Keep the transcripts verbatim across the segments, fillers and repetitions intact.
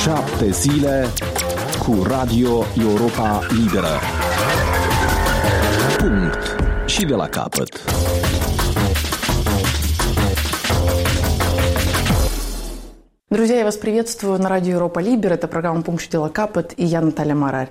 Șapte zile cu Radio Europa Liberă. Punct. Și de la capăt. Друзья, я вас приветствую на радио Европа Либера. Это программа «Пункт și de la capăt» и я Наталья Марарь.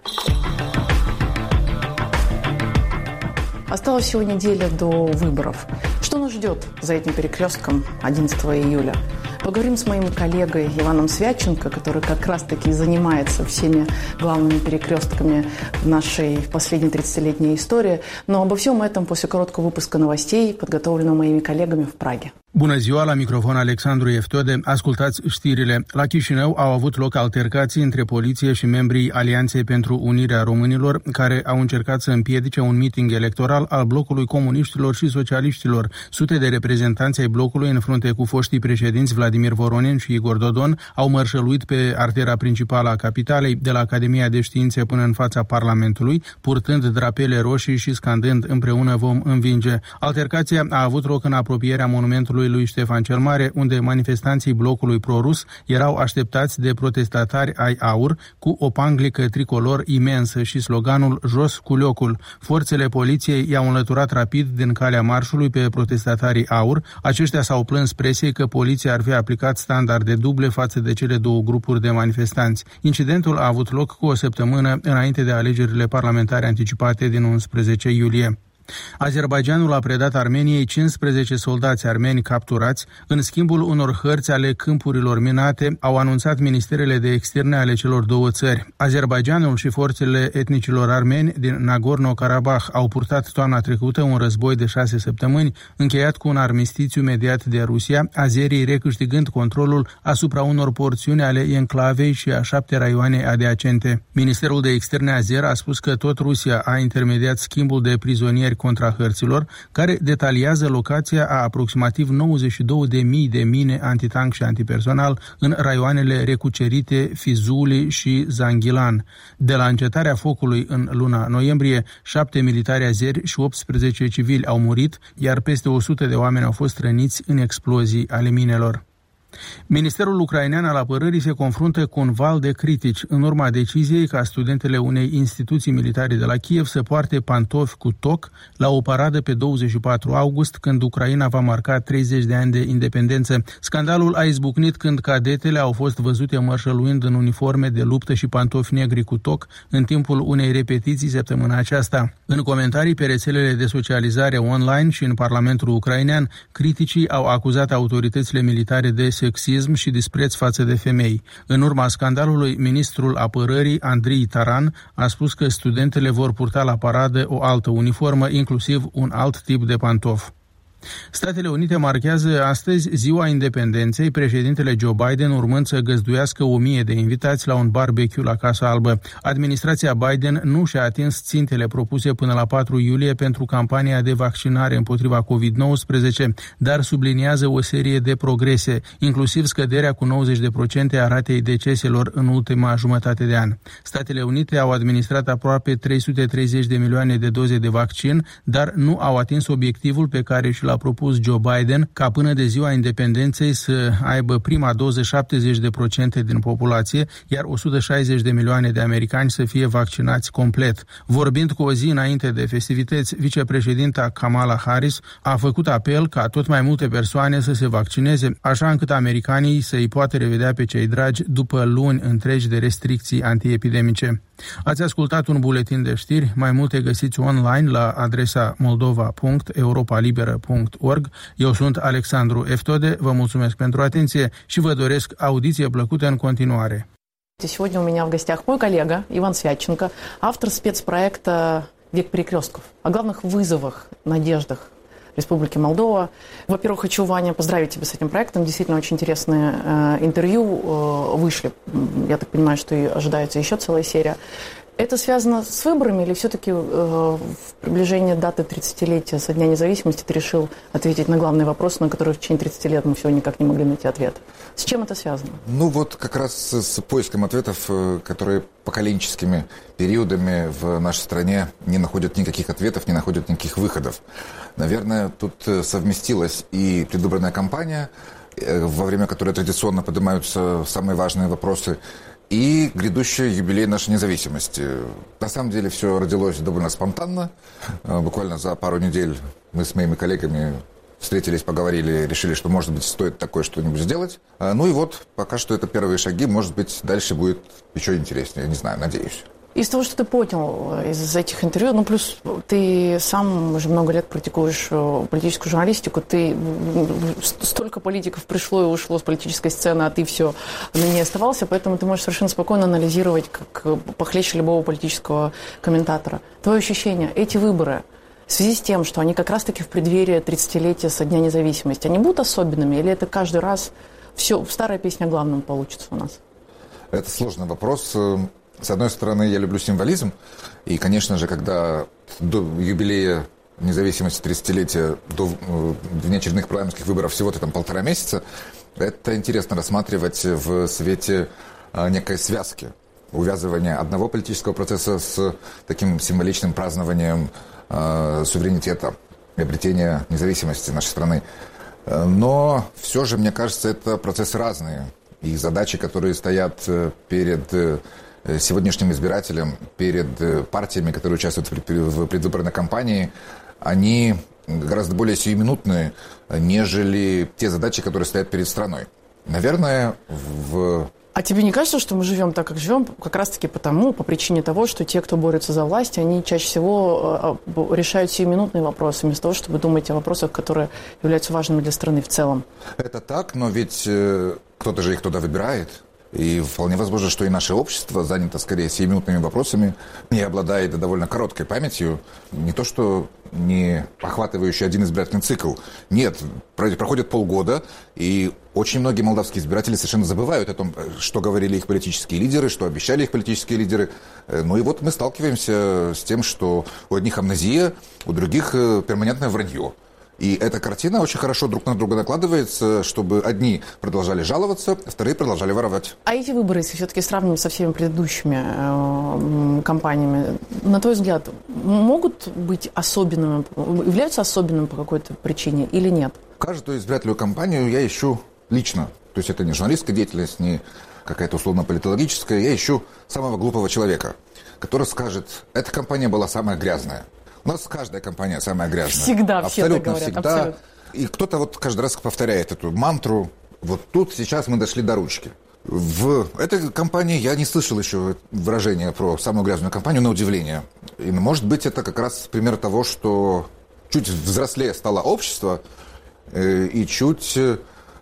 Осталось всего неделя до выборов. Что нас ждет за этим перекрестком одиннадцатого июля? Поговорим с моим коллегой Иваном Свяченко, который как раз-таки занимается всеми главными перекрестками нашей последней тридцатилетней истории. Но обо всем этом после короткого выпуска новостей, подготовленного моими коллегами в Праге. Bună ziua, la microfon Alexandru Eftode. Ascultați știrile. La Chișinău au avut loc altercații între poliție și membrii Alianței pentru Unirea Românilor, care au încercat să împiedice un meeting electoral al blocului comuniștilor și socialiștilor. Sute de reprezentanți ai blocului, în frunte cu foștii președinți Vladimir Voronin și Igor Dodon, au mărșăluit pe artera principală a capitalei, de la Academia de Științe până în fața Parlamentului, purtând drapele roșii și scandând "Împreună vom învinge". Altercația a avut loc în apropierea monumentului lui Ștefan cel Mare, unde manifestanții blocului prorus erau așteptați de protestatari ai AUR cu o panglică tricolor imensă și sloganul "Jos cu locul". Forțele poliției i-au înlăturat rapid din calea marșului pe protestatarii AUR. Aceștia s-au plâns presiei că poliția ar fi aplicat standarde duble față de cele două grupuri de manifestanți. Incidentul a avut loc cu o săptămână înainte de alegerile parlamentare anticipate din unsprezece iulie. Azerbaidjanul a predat Armeniei cincisprezece soldați armeni capturați în schimbul unor hărți ale câmpurilor minate, au anunțat ministerele de externe ale celor două țări. Azerbaidjanul și forțele etnicilor armeni din Nagorno-Karabakh au purtat toamna trecută un război de șase săptămâni, încheiat cu un armistițiu mediat de Rusia, azerii recâștigând controlul asupra unor porțiuni ale enclavei și a șapte raioane adiacente. Ministerul de externe azer a spus că tot Rusia a intermediat schimbul de prizonieri contra hărților, care detaliază locația a aproximativ nouăzeci și două de mii de mine antitank și antipersonal în raioanele recucerite Fizuli și Zangilan. De la încetarea focului în luna noiembrie, șapte militari azeri și optsprezece civili au murit, iar peste o sută de oameni au fost răniți în explozii ale minelor. Ministerul ucrainean al apărării se confruntă cu un val de critici în urma deciziei ca studentele unei instituții militare de la Kiev să poarte pantofi cu toc la o paradă pe douăzeci și patru august, când Ucraina va marca treizeci de ani de independență. Scandalul a izbucnit când cadetele au fost văzute mărșăluind în uniforme de luptă și pantofi negri cu toc în timpul unei repetiții săptămâna aceasta. În comentarii pe rețelele de socializare online și în Parlamentul ucrainean, criticii au acuzat autoritățile militare de sexism și dispreț față de femei. În urma scandalului, ministrul apărării, Andrii Taran, a spus că studentele vor purta la paradă o altă uniformă, inclusiv un alt tip de pantof. Statele Unite marchează astăzi Ziua Independenței, președintele Joe Biden urmând să găzduiască o mie de invitați la un barbecue la Casa Albă. Administrația Biden nu și-a atins țintele propuse până la patru iulie pentru campania de vaccinare împotriva covid nouăsprezece, dar subliniază o serie de progrese, inclusiv scăderea cu nouăzeci de procente a ratei deceselor în ultima jumătate de an. Statele Unite au administrat aproape trei sute treizeci de milioane de doze de vaccin, dar nu au atins obiectivul pe care și l-a propus Joe Biden, ca până de Ziua Independenței să aibă prima doză șaptezeci de procente din populație, iar o sută șaizeci de milioane de americani să fie vaccinați complet. Vorbind cu o zi înainte de festivități, vicepreședinta Kamala Harris a făcut apel ca tot mai multe persoane să se vaccineze, așa încât americanii să-i poată revedea pe cei dragi după luni întregi de restricții antiepidemice. Ați ascultat un buletin de știri, mai multe găsiți online la adresa moldova punct europa liberă punct org. Eu sunt Alexandru Eftode, vă mulțumesc pentru atenție și vă doresc audiție plăcută în continuare. Сегодня у меня в гостях мой коллега Иван Свяченко, автор спецпроекта «Век перекрестков», о главных вызовах, надеждах Республики Молдова. Во-первых, хочу, Ваня, поздравить тебя с этим проектом. Действительно, очень интересные э, интервью э, вышли. Я так понимаю, что и ожидается еще целая серия. Это связано с выборами или все-таки э, в приближении даты тридцатилетия со Дня независимости ты решил ответить на главный вопрос, на который в течение тридцати лет мы все никак не могли найти ответ? С чем это связано? Ну вот как раз с поиском ответов, которые поколенческими периодами в нашей стране не находят никаких ответов, не находят никаких выходов. Наверное, тут совместилась и предвыборная кампания, во время которой традиционно поднимаются самые важные вопросы, и грядущий юбилей нашей независимости. На самом деле все родилось довольно спонтанно. Буквально за пару недель мы с моими коллегами встретились, поговорили, решили, что, может быть, стоит такое что-нибудь сделать. Ну и вот, пока что это первые шаги. Может быть, дальше будет еще интереснее. Не знаю, надеюсь. Из того, что ты понял из этих интервью, ну, плюс ты сам уже много лет практикуешь политическую журналистику, ты столько политиков пришло и ушло с политической сцены, а ты все на ней оставался, поэтому ты можешь совершенно спокойно анализировать, как похлеще любого политического комментатора. Твое ощущение, эти выборы, в связи с тем, что они как раз-таки в преддверии тридцатилетия со Дня независимости, они будут особенными, или это каждый раз все, старая песня о главном получится у нас? Это сложный вопрос. С одной стороны, я люблю символизм, и, конечно же, когда до юбилея независимости тридцатилетия, до внеочередных парламентских выборов всего-то там полтора месяца, это интересно рассматривать в свете некой связки, увязывания одного политического процесса с таким символичным празднованием э, суверенитета и обретения независимости нашей страны. Но все же, мне кажется, это процессы разные, и задачи, которые стоят перед сегодняшним избирателям, перед партиями, которые участвуют в предвыборной кампании, они гораздо более сиюминутные, нежели те задачи, которые стоят перед страной. Наверное, в... А тебе не кажется, что мы живем так, как живем, как раз-таки потому, по причине того, что те, кто борются за власть, они чаще всего решают сиюминутные вопросы, вместо того, чтобы думать о вопросах, которые являются важными для страны в целом? Это так, но ведь кто-то же их туда выбирает. И вполне возможно, что и наше общество занято скорее сиюминутными вопросами и обладает довольно короткой памятью. Не то, что не охватывающий один избирательный цикл. Нет, проходит полгода, и очень многие молдавские избиратели совершенно забывают о том, что говорили их политические лидеры, что обещали их политические лидеры. Ну и вот мы сталкиваемся с тем, что у одних амнезия, у других перманентное вранье. И эта картина очень хорошо друг на друга накладывается, чтобы одни продолжали жаловаться, вторые продолжали воровать. А эти выборы, если все-таки сравнивать со всеми предыдущими э, кампаниями, на твой взгляд, могут быть особенными, являются особенными по какой-то причине или нет? Каждую избирательную кампанию я ищу лично. То есть это не журналистская деятельность, не какая-то условно-политологическая. Я ищу самого глупого человека, который скажет, эта кампания была самая грязная. У нас каждая компания самая грязная. Всегда, абсолютно все так говорят, всегда. абсолютно. И кто-то вот каждый раз повторяет эту мантру. Вот тут сейчас мы дошли до ручки. В этой компании я не слышал еще выражения про самую грязную компанию, на удивление. И, может быть, это как раз пример того, что чуть взрослее стало общество, э, и чуть э,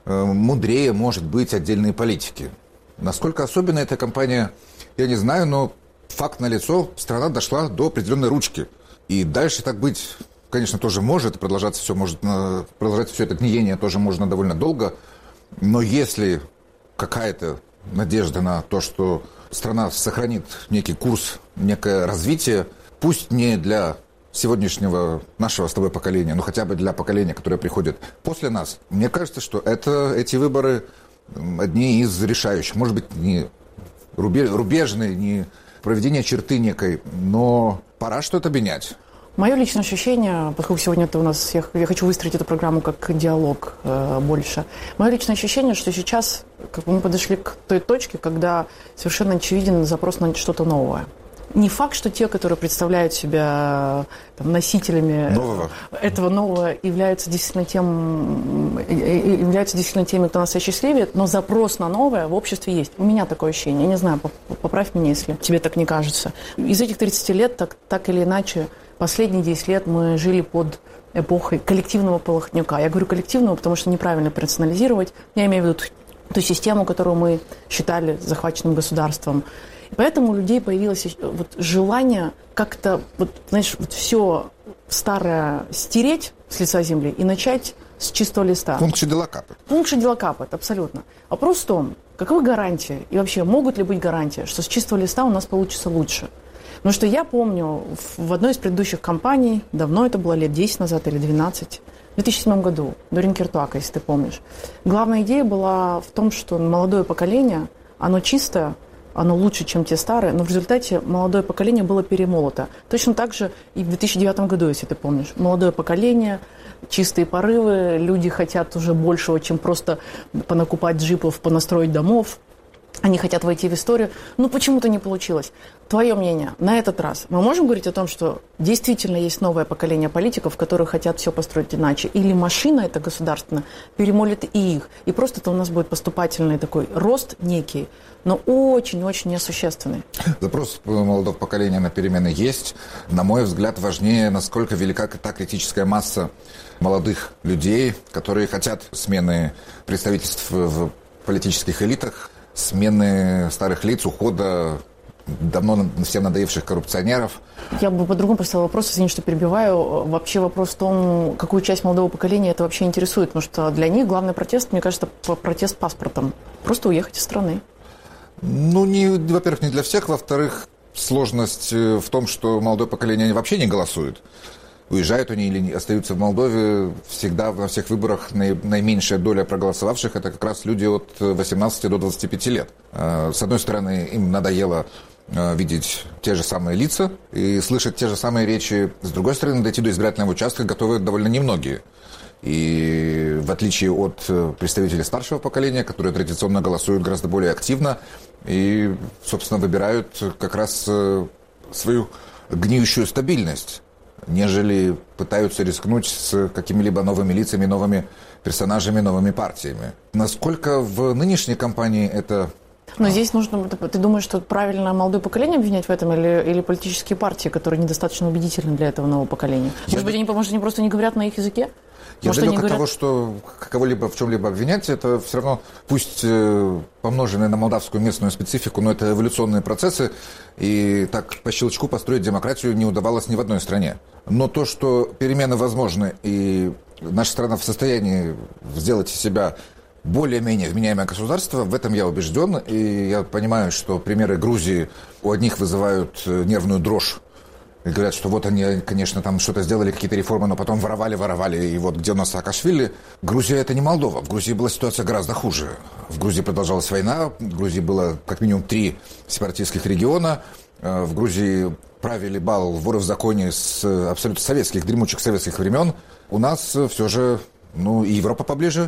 мудрее, может быть, отдельные политики. Насколько особенна эта компания, я не знаю, но факт налицо, страна дошла до определенной ручки. И дальше так быть, конечно, тоже может, продолжаться все, может, продолжаться все это гниение тоже можно довольно долго, но если какая-то надежда на то, что страна сохранит некий курс, некое развитие, пусть не для сегодняшнего нашего с тобой поколения, но хотя бы для поколения, которое приходит после нас, мне кажется, что это, эти выборы одни из решающих, может быть, не рубежные, не проведение черты некой, но пора что-то менять. Мое личное ощущение, поскольку сегодня это у нас, я, я хочу выстроить эту программу как диалог э, больше. Мое личное ощущение, что сейчас как бы мы подошли к той точке, когда совершенно очевиден запрос на что-то новое. Не факт, что те, которые представляют себя там, носителями нового. этого нового, являются действительно, тем, являются действительно теми, кто нас осчастливит, но запрос на новое в обществе есть. У меня такое ощущение. Я не знаю, поправь меня, если тебе так не кажется. Из этих тридцати лет, так, так или иначе, последние десять лет мы жили под эпохой коллективного полохнюка. Я говорю коллективного, потому что неправильно персонализировать. Я имею в виду ту систему, которую мы считали захваченным государством. И поэтому у людей появилось вот желание как-то, вот, знаешь, вот все старое стереть с лица земли и начать с чистого листа. Пункши дела капает. Пункши дела капает, абсолютно. Вопрос в том, каковы гарантии и вообще могут ли быть гарантии, что с чистого листа у нас получится лучше? Потому что я помню, в одной из предыдущих кампаний, давно это было, лет десять назад или двенадцать, в две тысячи седьмом году, до Ринкертуака, если ты помнишь, главная идея была в том, что молодое поколение, оно чистое, оно лучше, чем те старые, но в результате молодое поколение было перемолото. Точно так же и в две тысячи девятом году, если ты помнишь. Молодое поколение, чистые порывы, люди хотят уже большего, чем просто понакупать джипов, понастроить домов. Они хотят войти в историю, но почему-то не получилось. Твое мнение на этот раз? Мы можем говорить о том, что действительно есть новое поколение политиков, которые хотят все построить иначе? Или машина эта государственная перемолит и их? И просто это у нас будет поступательный такой рост некий, но очень-очень несущественный. Запрос молодого поколения на перемены есть. На мой взгляд, важнее, насколько велика та критическая масса молодых людей, которые хотят смены представительств в политических элитах, смены старых лиц, ухода давно всем надоевших коррупционеров. Я бы по-другому поставила вопрос, извините, что перебиваю. Вообще вопрос в том, какую часть молодого поколения это вообще интересует. Потому что для них главный протест, мне кажется, протест паспортом. Просто уехать из страны. Ну, не, во-первых, не для всех. Во-вторых, сложность в том, что молодое поколение вообще не голосует. Уезжают они или остаются в Молдове, всегда во всех выборах наименьшая доля проголосовавших – это как раз люди от восемнадцати до двадцати пяти лет. С одной стороны, им надоело видеть те же самые лица и слышать те же самые речи. С другой стороны, дойти до избирательного участка готовы довольно немногие. И в отличие от представителей старшего поколения, которые традиционно голосуют гораздо более активно и, собственно, выбирают как раз свою гниющую стабильность, нежели пытаются рискнуть с какими-либо новыми лицами, новыми персонажами, новыми партиями. Насколько в нынешней кампании это... Но здесь нужно... Ты думаешь, что правильно молодое поколение обвинять в этом или, или политические партии, которые недостаточно убедительны для этого нового поколения? Может Я... быть, они, может, они просто не говорят на их языке? Я Может, далек от говорят... того, что кого-либо в чем-либо обвинять, это все равно, пусть э, помноженные на молдавскую местную специфику, но это эволюционные процессы, и так по щелчку построить демократию не удавалось ни в одной стране. Но то, что перемены возможны, и наша страна в состоянии сделать из себя более-менее вменяемое государство, в этом я убежден, и я понимаю, что примеры Грузии у одних вызывают нервную дрожь. И говорят, что вот они, конечно, там что-то сделали, какие-то реформы, но потом воровали, воровали, и вот где у нас Саакашвили. Грузия – это не Молдова. В Грузии была ситуация гораздо хуже. В Грузии продолжалась война, в Грузии было как минимум три сепаратистских региона. В Грузии правили бал воры в законе с абсолютно советских, дремучих советских времен. У нас все же, ну, и Европа поближе,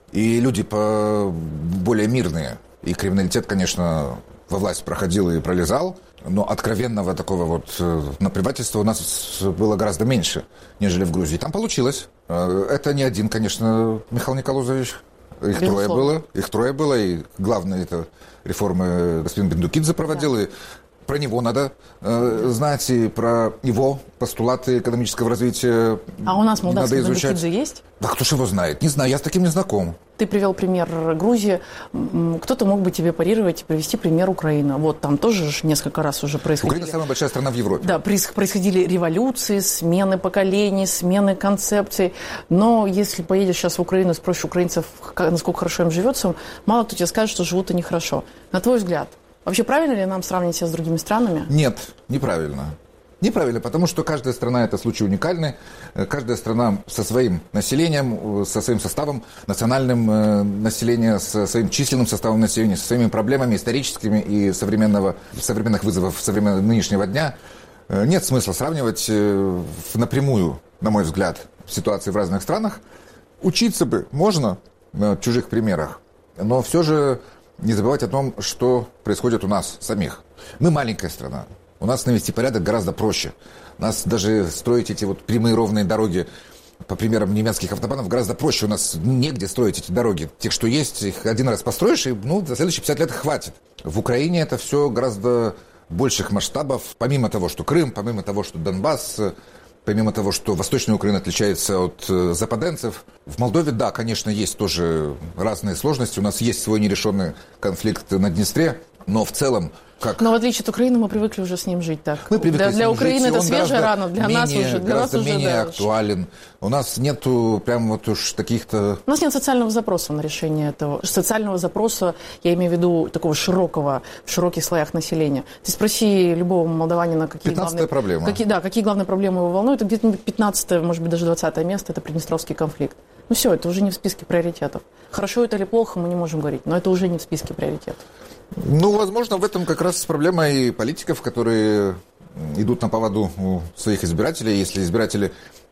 и люди по более мирные. И криминалитет, конечно, во власть проходил и пролезал. Но откровенного такого вот наплевательства у нас было гораздо меньше, нежели в Грузии. Там получилось. Это не один, конечно, Михаил Николозович. Их Безусловно. трое было. Их трое было. И главное, это реформы господин Бендукидзе проводил. Да. И про него надо э, знать, и про его постулаты экономического развития. А у нас молдавский Бендукидзе есть? Да кто ж его знает? Не знаю, я с таким не знаком. Ты привел пример Грузии. Кто-то мог бы тебе парировать и привести пример Украины. Вот там тоже несколько раз уже происходили... Украина самая большая страна в Европе. Да, происходили революции, смены поколений, смены концепций. Но если поедешь сейчас в Украину и спросишь украинцев, насколько хорошо им живется, мало кто тебе скажет, что живут они хорошо. На твой взгляд, вообще правильно ли нам сравнивать себя с другими странами? Нет, неправильно. Неправильно, потому что каждая страна – это случай уникальный. Каждая страна со своим населением, со своим составом, национальным населением, со своим численным составом населения, со своими проблемами историческими и современного, современных вызовов современного нынешнего дня. Нет смысла сравнивать напрямую, на мой взгляд, ситуации в разных странах. Учиться бы можно на чужих примерах, но все же не забывать о том, что происходит у нас самих. Мы маленькая страна. У нас навести порядок гораздо проще. У нас даже строить эти вот прямые ровные дороги по примерам немецких автобанов гораздо проще. У нас негде строить эти дороги. Тех, что есть, их один раз построишь, и ну, за следующие пятьдесят лет хватит. В Украине это все гораздо больших масштабов. Помимо того, что Крым, помимо того, что Донбасс, помимо того, что Восточная Украина отличается от западенцев. В Молдове, да, конечно, есть тоже разные сложности. У нас есть свой нерешенный конфликт на Днестре. Но в целом, как... Но в отличие от Украины, мы привыкли уже с ним жить так. Мы привыкли для, с для ним Украины жить, это свежая рана, для менее, нас уже для гораздо нас уже, менее да, актуален. У нас нету прям вот уж таких-то... У нас нет социального запроса на решение этого. Социального запроса, я имею в виду такого широкого, в широких слоях населения. Ты спроси любого молдаванина, какие главные... проблема. Какие, да, какие главные проблемы его волнуют. Это где-то пятнадцатое, может быть, даже двадцатое место, это Приднестровский конфликт. Ну все, это уже не в списке приоритетов. Хорошо это или плохо, мы не можем говорить, но это уже не в списке приоритетов. Ну, возможно, в этом как раз проблема и политиков, которые идут на поводу у своих избирателей. Если избиратели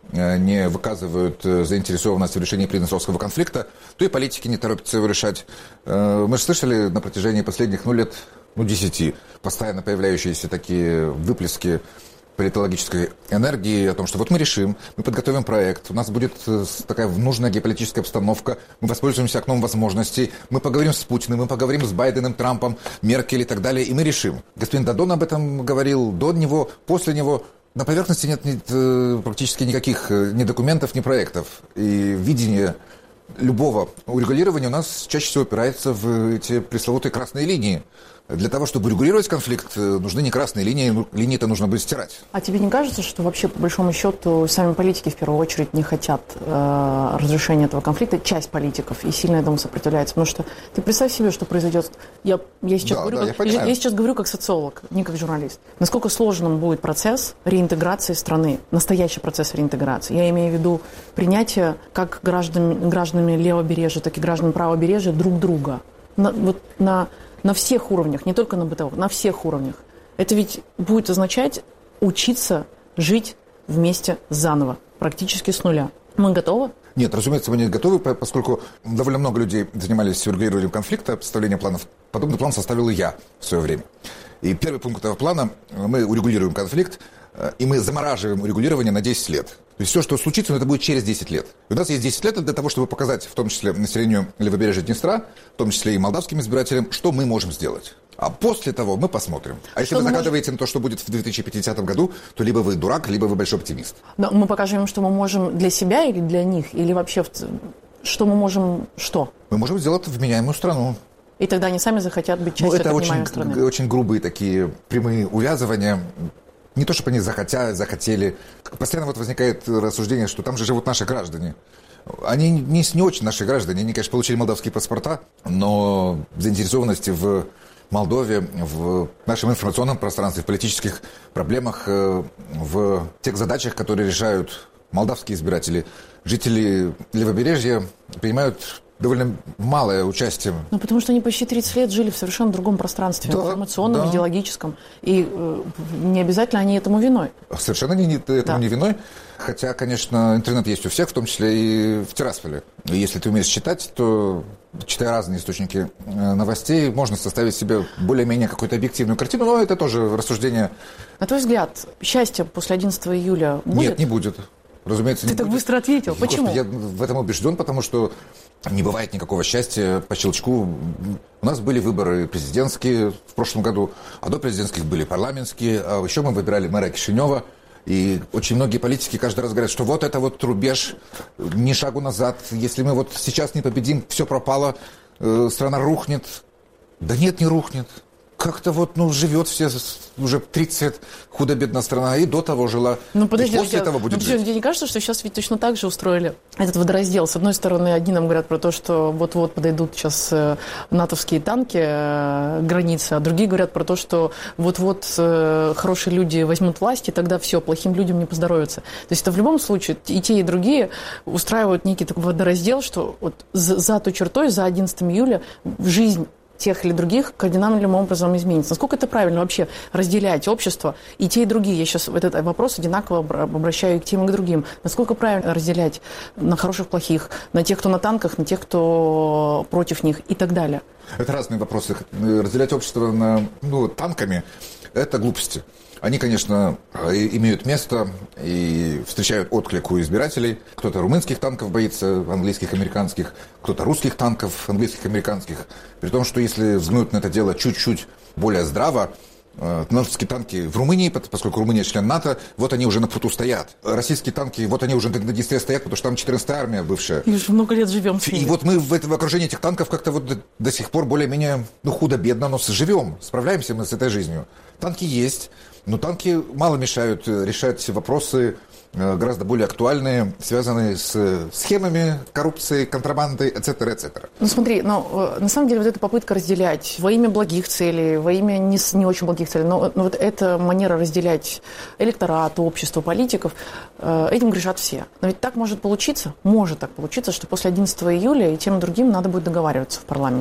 не выказывают заинтересованность в решении приднестровского конфликта, то и политики не торопятся его решать. Мы же слышали на протяжении последних ну, лет, ну, десяти, постоянно появляющиеся такие выплески политологической энергии о том, что вот мы решим, мы подготовим проект, у нас будет такая нужная геополитическая обстановка, мы воспользуемся окном возможностей, мы поговорим с Путиным, мы поговорим с Байденом, Трампом, Меркель и так далее, и мы решим. Господин Додон об этом говорил до него, после него. На поверхности нет, нет практически никаких ни документов, ни проектов. И видение любого урегулирования у нас чаще всего опирается в эти пресловутые красные линии. Для того, чтобы регулировать конфликт, нужны не красные линии, линии-то нужно будет стирать. А тебе не кажется, что вообще, по большому счету, сами политики в первую очередь не хотят э, разрешения этого конфликта, часть политиков, и сильно этому сопротивляется? Потому что ты представь себе, что произойдет. Я, я, сейчас, да, говорю, да, как, я, я сейчас говорю как социолог, не как журналист. Насколько сложным будет процесс реинтеграции страны, настоящий процесс реинтеграции. Я имею в виду принятие как граждан, гражданами левобережья, так и граждан правобережья друг друга. На, вот на... На всех уровнях, не только на бытовых, на всех уровнях. Это ведь будет означать учиться жить вместе заново, практически с нуля. Мы готовы? Нет, разумеется, мы не готовы, поскольку довольно много людей занимались урегулированием конфликта, составлением планов. Подобный план составил и я в свое время. И первый пункт этого плана – мы урегулируем конфликт, и мы замораживаем урегулирование на десять лет. То есть все, что случится, это будет через десять лет. И у нас есть десять лет для того, чтобы показать, в том числе населению левобережья Днестра, в том числе и молдавским избирателям, что мы можем сделать. А после того мы посмотрим. А если что вы загадываете можем... на то, что будет в две тысячи пятидесятом году, то либо вы дурак, либо вы большой оптимист. Но мы покажем им, что мы можем для себя или для них, или вообще, в... что мы можем что? Мы можем сделать вменяемую страну. И тогда они сами захотят быть частью ну, этой вменяемой страны. Это очень грубые такие прямые увязывания. Не то, чтобы они захотят, захотели. Постоянно вот возникает рассуждение, что там же живут наши граждане. Они не, не очень наши граждане. Они, конечно, получили молдавские паспорта, но заинтересованности в Молдове, в нашем информационном пространстве, в политических проблемах, в тех задачах, которые решают молдавские избиратели, жители левобережья принимают довольно малое участие. Ну, потому что они почти тридцать лет жили в совершенно другом пространстве, да, информационном, да. идеологическом. И э, не обязательно они этому виной. Совершенно не, не, этому да. не виной. Хотя, конечно, интернет есть у всех, в том числе и в Тирасполе. И если ты умеешь читать, то, читая разные источники новостей, можно составить себе более-менее какую-то объективную картину. Но это тоже рассуждение. На твой взгляд, счастье после одиннадцатого июля будет? Нет, не будет. Разумеется, ты не так будет. Быстро ответил. Господи, почему? Я в этом убежден, потому что не бывает никакого счастья по щелчку. У нас были выборы президентские в прошлом году, а до президентских были парламентские, а еще мы выбирали мэра Кишинева. И очень многие политики каждый раз говорят, что вот это вот рубеж, ни шагу назад. Если мы вот сейчас не победим, все пропало, э, страна рухнет. Да нет, не рухнет. Как-то вот, ну, живет все уже тридцать лет худо-бедно страна, и до того жила, ну, подожди, и после я, этого будет ну, жить. Тебе не кажется, что сейчас ведь точно так же устроили этот водораздел? С одной стороны, одни нам говорят про то, что вот-вот подойдут сейчас э, натовские танки э, границы, а другие говорят про то, что вот-вот э, хорошие люди возьмут власть, и тогда все, плохим людям не поздоровится. То есть это в любом случае и те, и другие устраивают некий такой водораздел, что вот за, за той чертой, за одиннадцатого июля жизнь тех или других кардинальным образом изменится. Насколько это правильно вообще разделять общество и те, и другие? Я сейчас этот вопрос одинаково обращаю и к тем, и к другим. Насколько правильно разделять на хороших, плохих, на тех, кто на танках, на тех, кто против них и так далее? Это разные вопросы. Разделять общество на, ну, танками – это глупости. Они, конечно, имеют место и встречают отклик у избирателей. Кто-то румынских танков боится, английских, американских, кто-то русских танков, английских, американских. При том, что если взглянуть на это дело чуть-чуть более здраво, натовские танки в Румынии, поскольку Румыния член НАТО, вот они уже на путу стоят. Российские танки, вот они уже на Днестре стоят, потому что там четырнадцатая армия бывшая. И уже много лет живем с ними. И вот мы в этом окружении этих танков как-то вот до, до сих пор более-менее, ну, худо-бедно, но живем, справляемся мы с этой жизнью. Танки есть, но танки мало мешают решать вопросы гораздо более актуальные, связанные с схемами коррупции, контрабандой, et cetera, et cetera. Ну смотри, но на самом деле вот эта попытка разделять во имя благих целей, во имя не, не очень благих целей, но, но вот эта манера разделять электорат, общество, политиков, этим грешат все. Но ведь так может получиться, может так получиться, что после одиннадцатого июля и тем и другим надо будет договариваться в парламенте.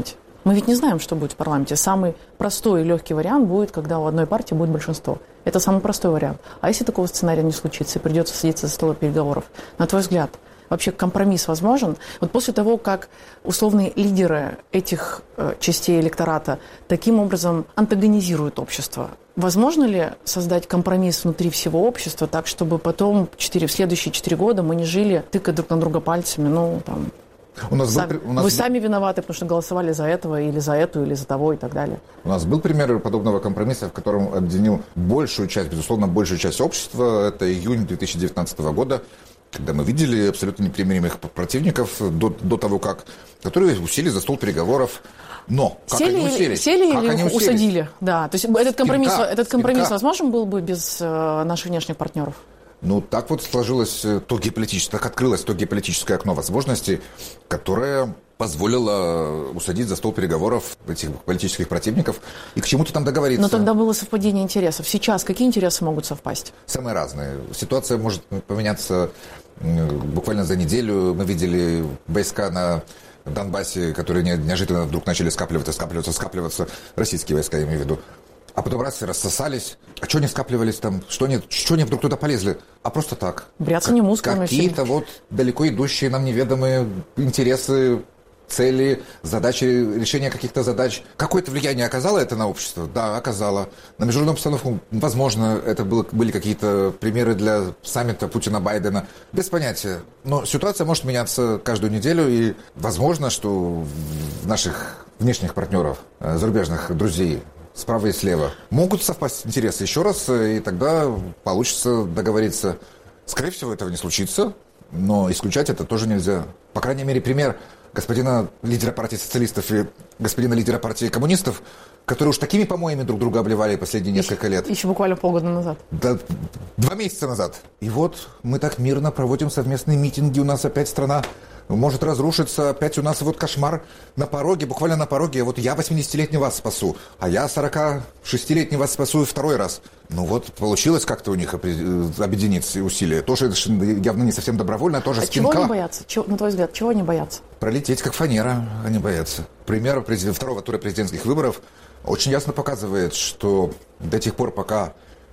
Мы ведь не знаем, что будет в парламенте. Самый простой и легкий вариант будет, когда у одной партии будет большинство. Это самый простой вариант. А если такого сценария не случится и придется садиться за стол переговоров, на твой взгляд, вообще компромисс возможен? Вот после того, как условные лидеры этих э, частей электората таким образом антагонизируют общество, возможно ли создать компромисс внутри всего общества так, чтобы потом четыре, в следующие четыре года мы не жили, тыкая друг на друга пальцами, ну, там... У нас Сам, был, у нас вы был... сами виноваты, потому что голосовали за этого, или за эту, или за того, и так далее. У нас был пример подобного компромисса, в котором объединил большую часть, безусловно, большую часть общества. Это июнь две тысячи девятнадцатого года, когда мы видели абсолютно непримиримых противников до, до того, как, которые усели за стол переговоров. Но как сели, они уселись? Сели как или они их уселись? усадили? Да, то есть этот компромисс, Спинка, этот компромисс спинка. возможен был бы без э, наших внешних партнеров? Ну, так вот сложилось то геополитическое, так открылось то геополитическое окно возможностей, которое позволило усадить за стол переговоров этих политических противников и к чему-то там договориться. Но тогда было совпадение интересов. Сейчас какие интересы могут совпасть? Самые разные. Ситуация может поменяться буквально за неделю. Мы видели войска на Донбассе, которые неожиданно вдруг начали скапливаться, скапливаться, скапливаться. Российские войска, я имею в виду. А потом раз и рассосались. А что они скапливались там? Что они, что они вдруг туда полезли? А просто так. Бряцание как, мускулами. Какие-то вот далеко идущие нам неведомые интересы, цели, задачи, решения каких-то задач. Какое-то влияние оказало это на общество? Да, оказало. На международную обстановку, возможно, это было, были какие-то примеры для саммита Путина-Байдена. Без понятия. Но ситуация может меняться каждую неделю, и возможно, что в наших внешних партнеров, зарубежных друзей, справа и слева, могут совпасть интересы еще раз, и тогда получится договориться. Скорее всего, этого не случится, но исключать это тоже нельзя. По крайней мере, пример господина лидера партии социалистов и господина лидера партии коммунистов, которые уж такими помоями друг друга обливали последние несколько лет. Еще буквально полгода назад. Да, два месяца назад. И вот мы так мирно проводим совместные митинги, у нас опять страна может разрушиться, опять у нас вот кошмар на пороге, буквально на пороге. Вот я восьмидесятилетний вас спасу, а я сорокашестилетний вас спасу и второй раз. Ну вот получилось как-то у них объединиться и усилия. Тоже явно не совсем добровольно, тоже а спинка. Чего они боятся? Чего, на твой взгляд, чего они боятся? Пролететь как фанера они боятся. Пример президент, второго тура президентских выборов очень ясно показывает, что до тех пор, пока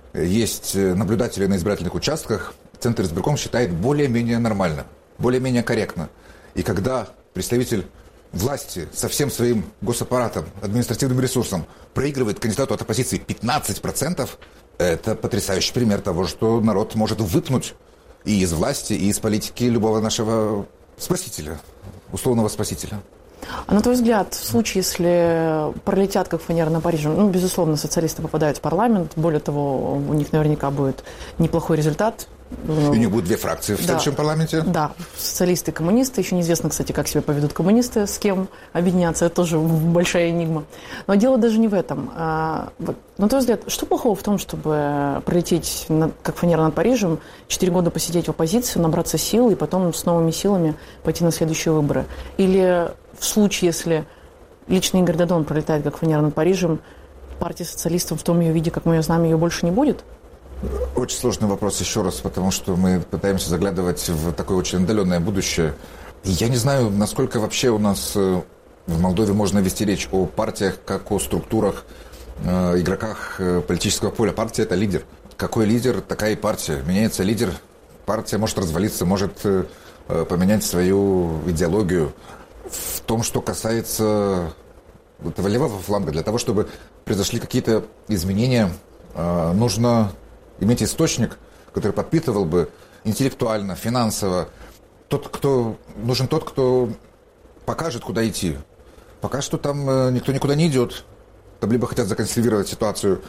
есть наблюдатели на избирательных участках, Центр избирком считает более-менее нормально, более-менее корректно. И когда представитель власти со всем своим госаппаратом, административным ресурсом проигрывает кандидату от оппозиции пятнадцать процентов, это потрясающий пример того, что народ может выпнуть и из власти, и из политики любого нашего спасителя, условного спасителя. А на твой взгляд, в случае, если пролетят как фанера на Париже, ну, безусловно, социалисты попадают в парламент, более того, у них наверняка будет неплохой результат. И у них будет две фракции в да, следующем парламенте? Да, социалисты и коммунисты. Еще неизвестно, кстати, как себя поведут коммунисты, с кем объединяться. Это тоже большая энигма. Но дело даже не в этом. А, вот, на твой взгляд, что плохого в том, чтобы пролететь над, как фанера над Парижем, четыре года посидеть в оппозиции, набраться сил и потом с новыми силами пойти на следующие выборы? Или в случае, если лично Игорь Додон пролетает как фанера над Парижем, партия социалистов в том ее виде, как мы ее знаем, ее больше не будет? Очень сложный вопрос еще раз, потому что мы пытаемся заглядывать в такое очень отдаленное будущее. И я не знаю, насколько вообще у нас в Молдове можно вести речь о партиях, как о структурах, э, игроках политического поля. Партия – это лидер. Какой лидер, такая и партия. Меняется лидер, партия может развалиться, может э, поменять свою идеологию. В том, что касается этого левого фланга, для того, чтобы произошли какие-то изменения, э, нужно иметь источник, который подпитывал бы интеллектуально, финансово. Тот, кто, нужен тот, кто покажет, куда идти. Пока что там э, никто никуда не идет. Там либо хотят законсервировать ситуацию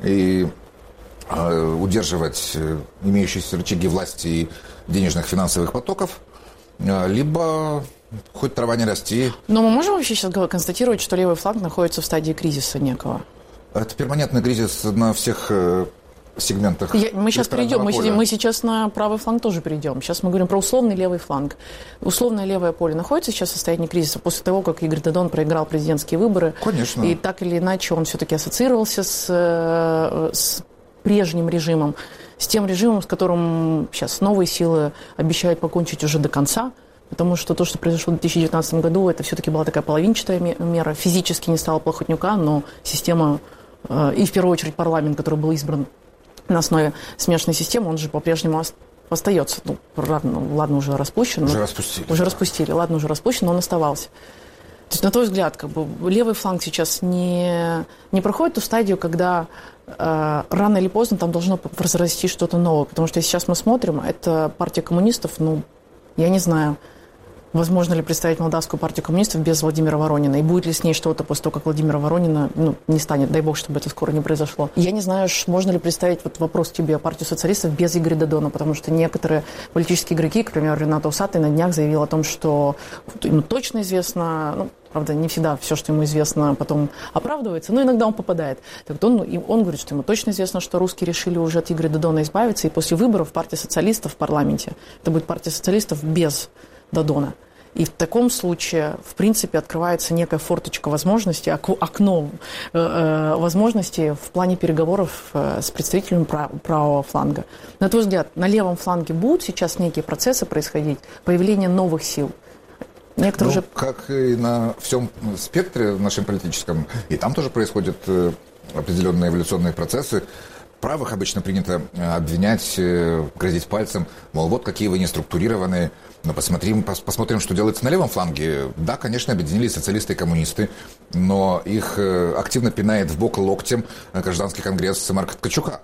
и э, удерживать э, имеющиеся рычаги власти и денежных финансовых потоков, э, либо хоть трава не расти. Но мы можем вообще сейчас констатировать, что левый фланг находится в стадии кризиса некого? Это перманентный кризис на всех э, сегментах. Я, мы сейчас перейдем, мы, мы сейчас на правый фланг тоже перейдем. Сейчас мы говорим про условный левый фланг. Условное левое поле находится сейчас в состоянии кризиса после того, как Игорь Додон проиграл президентские выборы. Конечно. И так или иначе он все-таки ассоциировался с, с прежним режимом, с тем режимом, с которым сейчас новые силы обещают покончить уже до конца. потому что то, что произошло в две тысячи девятнадцатом году, это все-таки была такая половинчатая мера. Физически не стало Плохотнюка, но система, и в первую очередь парламент, который был избран на основе смешанной системы, он же по-прежнему остается. Ну, ладно, ладно, уже распущен. Уже распустили. Уже распустили, ладно, уже распущен, но он оставался. То есть, на твой взгляд, как бы, левый фланг сейчас не, не проходит ту стадию, когда э, рано или поздно там должно разрасти что-то новое. Потому что сейчас мы смотрим, это партия коммунистов, ну, я не знаю, возможно ли представить Молдавскую партию коммунистов без Владимира Воронина, и будет ли с ней что-то после того, как Владимира Воронина, ну, не станет, дай бог, чтобы это скоро не произошло. Я не знаю, можно ли представить, вот вопрос тебе, партию социалистов без Игоря Додона, потому что некоторые политические игроки, к примеру, Ренато Усатый на днях заявил о том, что ему точно известно, ну, правда, не всегда все, что ему известно, потом оправдывается, но иногда он попадает. Так вот он, он говорит, что ему точно известно, что русские решили уже от Игоря Додона избавиться, и после выборов партия социалистов в парламенте, это будет партия социалистов без Додона. И в таком случае, в принципе, открывается некая форточка возможностей, окно э, возможностей в плане переговоров э, с представителями прав, правого фланга. На твой взгляд, на левом фланге будут сейчас некие процессы происходить, появление новых сил? Некоторые ну, уже... Как и на всем спектре нашем политическом, и там тоже происходят э, определенные эволюционные процессы. Правых обычно принято обвинять, грозить пальцем, мол, вот какие вы неструктурированные. Но посмотрим, пос, посмотрим, что делается на левом фланге. Да, конечно, объединились социалисты и коммунисты, но их активно пинает в бок локтем гражданский конгресс Марка Ткачука.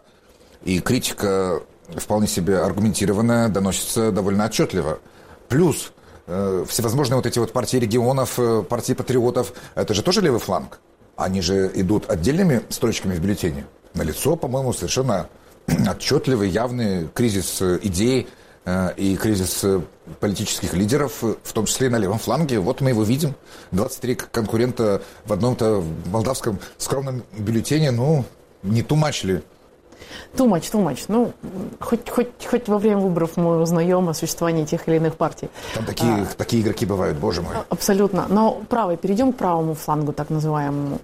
И критика вполне себе аргументированная, доносится довольно отчетливо. Плюс э, всевозможные вот эти вот партии регионов, партии патриотов, это же тоже левый фланг. Они же идут отдельными строчками в бюллетене. Налицо, по-моему, совершенно отчетливый, явный кризис идей э, и кризис политических лидеров, в том числе и на левом фланге. Вот мы его видим. двадцать три конкурента в одном-то молдавском скромном бюллетене. Ну, не too much ли? Too much, too much. Ну, хоть, хоть, хоть во время выборов мы узнаем о существовании тех или иных партий. Там такие, а, такие игроки бывают, боже мой. Абсолютно. Но правый, перейдем к правому флангу, так называемому.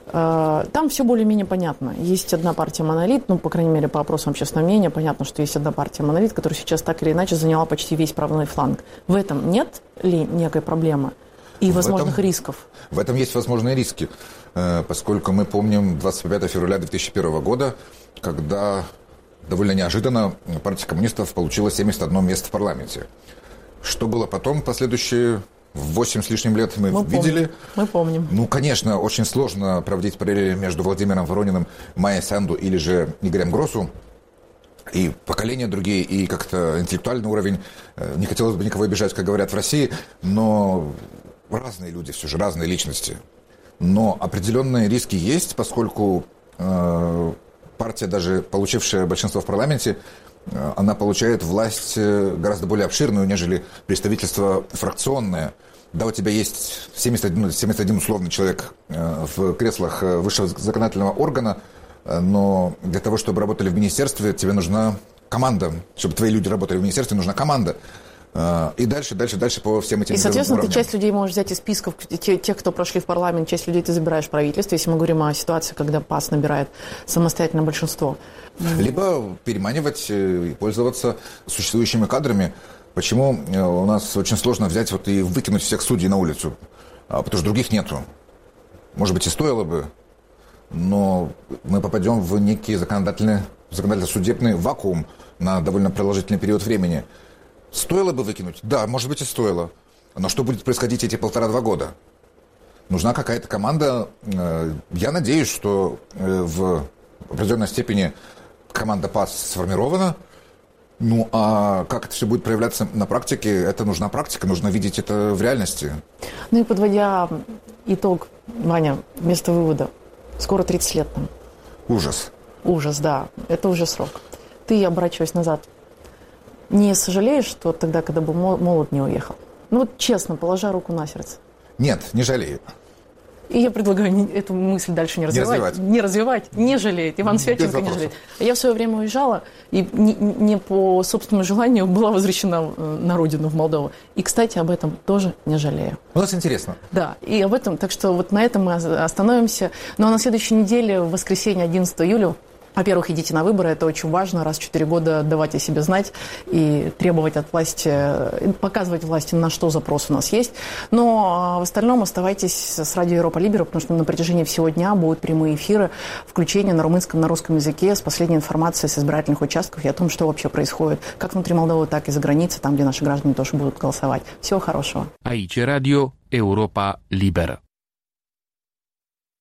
Там все более-менее понятно. Есть одна партия «Монолит», ну, по крайней мере, по опросам общественного мнения, понятно, что есть одна партия «Монолит», которая сейчас так или иначе заняла почти весь правый фланг. В этом нет ли некой проблемы и в возможных этом, рисков? В этом есть возможные риски, поскольку мы помним двадцать пятого февраля две тысячи первого года, когда довольно неожиданно партия коммунистов получила семьдесят одно место в парламенте. Что было потом, последующие восемь с лишним лет мы, мы видели. Помним. Мы помним. Ну, конечно, очень сложно проводить параллели между Владимиром Ворониным, Майей Санду или же Игорем Гросу. И поколения другие, и как-то интеллектуальный уровень. Не хотелось бы никого обижать, как говорят в России, но разные люди все же, разные личности. Но определенные риски есть, поскольку э, партия, даже получившая большинство в парламенте, она получает власть гораздо более обширную, нежели представительство фракционное. Да, у тебя есть семьдесят один, семьдесят один условный человек в креслах высшего законодательного органа, но для того, чтобы работали в министерстве, тебе нужна команда. Чтобы твои люди работали в министерстве, нужна команда. И дальше, дальше, дальше по всем этим И, соответственно, уровням. Ты часть людей можешь взять из списков, те, тех, кто прошли в парламент, часть людей ты забираешь в правительство, если мы говорим о ситуации, когда ПАС набирает самостоятельно большинство. Либо переманивать и пользоваться существующими кадрами. Почему у нас очень сложно взять вот и выкинуть всех судей на улицу? Потому что других нету. Может быть, и стоило бы, но мы попадем в некий законодательный, законодательно-судебный вакуум на довольно продолжительный период времени. Стоило бы выкинуть? Да, может быть, и стоило. Но что будет происходить эти полтора-два года? Нужна какая-то команда. Я надеюсь, что в определенной степени команда ПАС сформирована. Ну, а как это все будет проявляться на практике? Это нужна практика, нужно видеть это в реальности. Ну и подводя итог, Ваня, вместо вывода, скоро тридцать лет нам. Ужас. Ужас, да. Это уже срок. Ты, оборачиваясь назад, не сожалеешь, что тогда, когда был молод, не уехал? Ну вот честно, положа руку на сердце. Нет, не жалею. И я предлагаю эту мысль дальше не развивать. Не развивать. Не, развивать, не жалеет. Иван Свяченко не жалеет. Я в свое время уезжала, и не, не по собственному желанию была возвращена на родину, в Молдову. И, кстати, об этом тоже не жалею. У нас интересно. Да, и об этом, так что вот на этом мы остановимся. Ну а на следующей неделе, в воскресенье, одиннадцатого июля, Во-первых, идите на выборы, это очень важно, раз в четыре года давать о себе знать и требовать от власти, показывать власти, на что запрос у нас есть. Но в остальном оставайтесь с радио Европа Либера, потому что на протяжении всего дня будут прямые эфиры, включение на румынском, на русском языке с последней информацией с избирательных участков и о том, что вообще происходит, как внутри Молдовы, так и за границей, там, где наши граждане тоже будут голосовать. Всего хорошего. Aici Radio Europa Liberă.